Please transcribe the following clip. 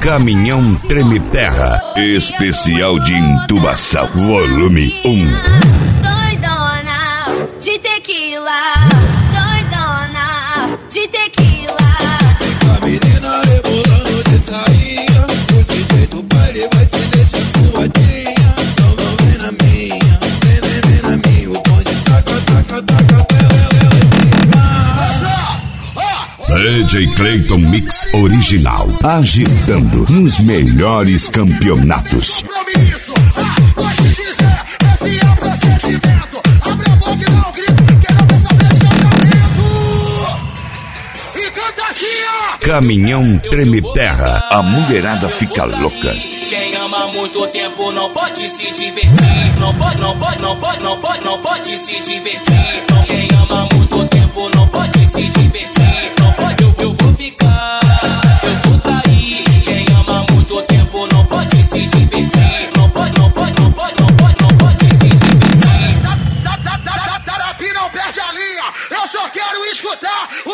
Caminhão Treme Terra, especial de intubação, volume 1. Doidona de tequila, doidona de tequila. A menina rebolando de sainha, o DJ do baile vai te deixar suadinha. Então não vem na minha, vem na minha. O bonde taca, DJ Clayton Mix Original, agitando nos melhores campeonatos. compromisso. Pode dizer, esse é o procedimento. Abre a boca e dá um grito, quero saber de casamento. E canta assim, ó. Caminhão Treme Terra, a mulherada fica louca. Quem ama muito tempo não pode se divertir. Não pode se divertir. Quem ama muito tempo não pode se divertir. Não pode, eu vou ficar, eu vou trair. Quem ama muito tempo não pode se divertir. Não pode se divertir. Tarapi não perde a linha. Eu só quero escutar